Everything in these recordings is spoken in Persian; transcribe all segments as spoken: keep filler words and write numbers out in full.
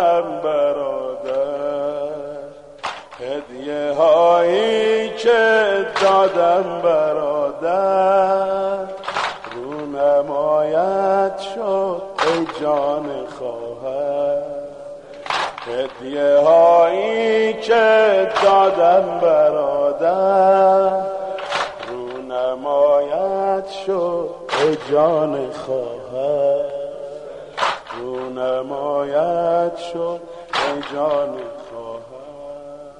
دادم برادر، هدیه هایی که دادم برادر، رو نمایت شد ای جان خواهر. هدیه هایی که دادم برادر، رو نمایت شد ای جان خواهر، رو نمایت شد ای جان خواهر.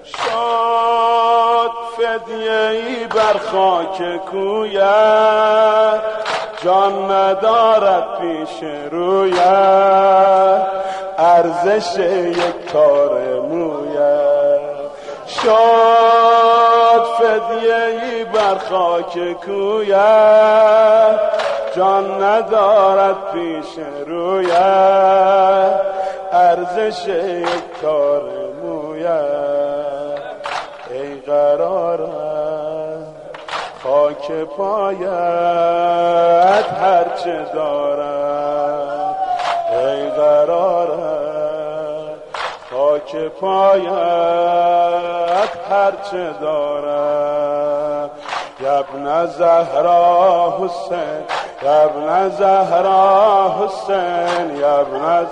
شد فدیه ای بر خاک کویت، جان ندارد پیش رویت، ارزش یک تار مویت. شد فدیه ای بر خاک کویت، جان ندارد پیش رویت، ارزش یک تار مویت. ای قرارت خاک پایت هرچه دارد، ای قرارت خاک پایت هرچه دارد. ابن زهرا حسین، ابن زهرا حسین، ابن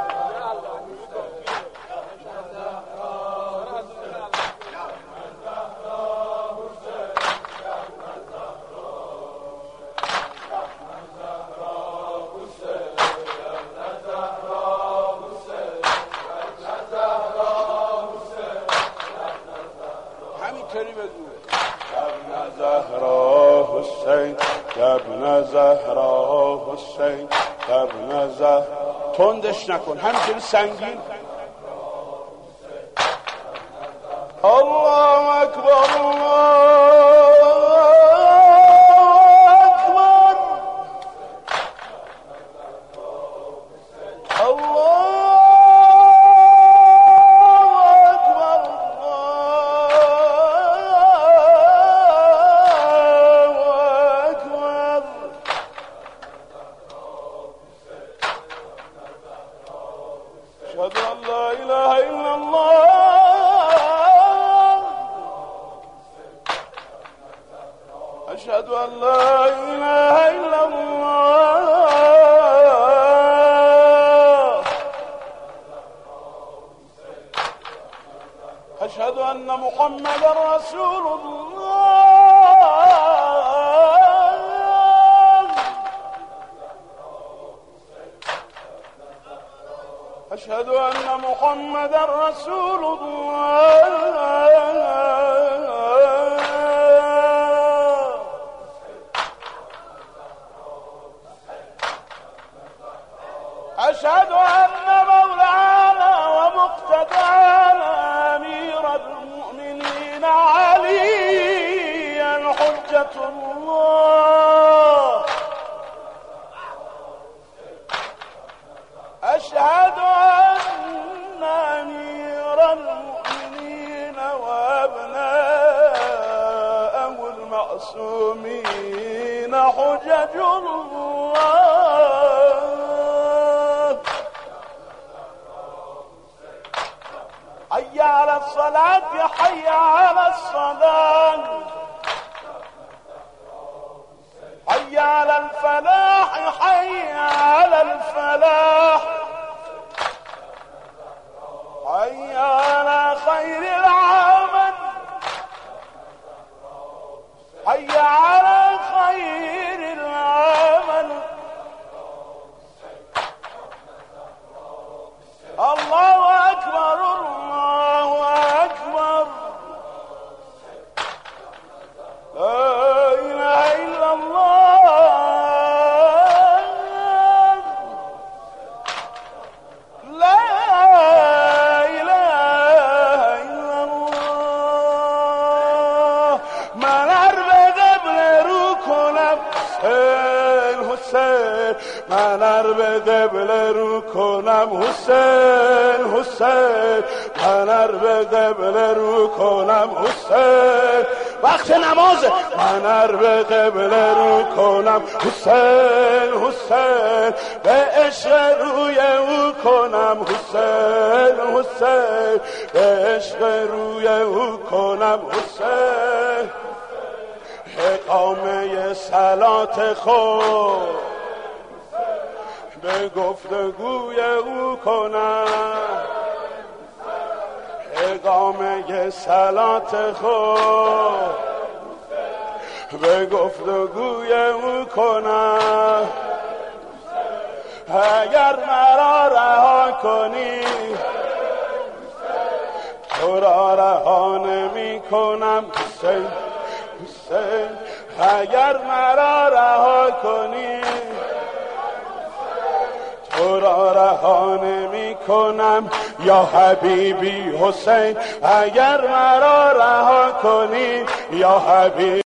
ابن زهرا حسین، ابن زهرا تندش نکن، همینطوری سنگین. الله اکبر، أشهد أن لا إله إلا الله، أشهد أن محمد رسول الله، أشهد أن محمد رسول الله. أشهد أن مولانا ومقتدانا أمير المؤمنين عليا حجة الله، أشهد أن أمير المؤمنين وأبناءه المعصومين حجج الله. حي على الصلاة، حي على الصلاة، حي على الفلاح، حي على الفلاح، حي على خير العمل، حي على خير العمل. الله أكبر، الله أكبر، لا إله إلا الله، لا إله إلا الله. من أربع قبل رو کنم حسین حسین، من أربع قبل رو کنم حسین حسین، من أربع قبل رو کنم حسین. وقت نمازه، من أربع قبل رو کنم حسین. حسین حسین به عشق روی او کنم حسین حسین به عشق روی او کنم حسین اقامه صلات خود به گفتگوی او کنم اقامه صلات خود به گفتگوی او کنم اگر مرا رها کنی تو را رها نمی کنم حسین حسین اگر مرا رها کنی تو را رها نمی کنم یا حبیبی حسین اگر مرا رها کنی یا حبیبی